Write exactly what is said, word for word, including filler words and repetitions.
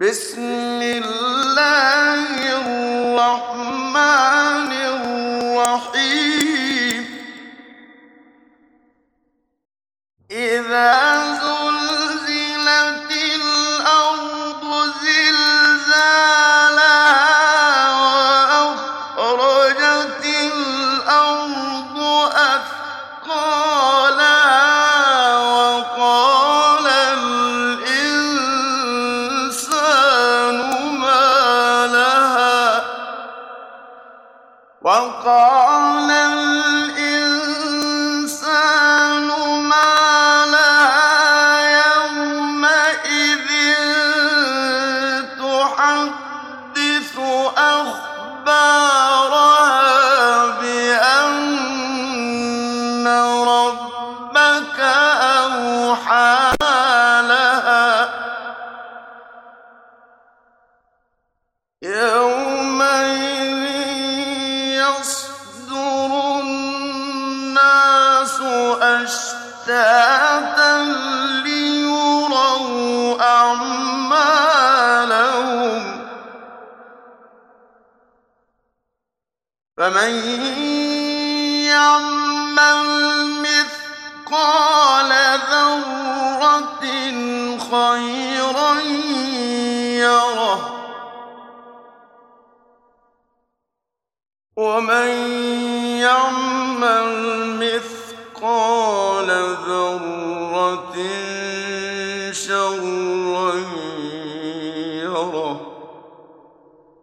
بسم الله الرحمن الرحيم إذا زلزلت الأرض زلزالها وأخرجت الأرض أثقالها وقال الإنسان ما لها وقال الإنسان ما لها يومئذ تحدث أخبارها بأن ربك أوحى لها يومئذ يصدر الناس أشتاتا ليروا أعمالهم فمن يعمل مثقال ذرة خيرا يره ومن يعمل مثقال ذرة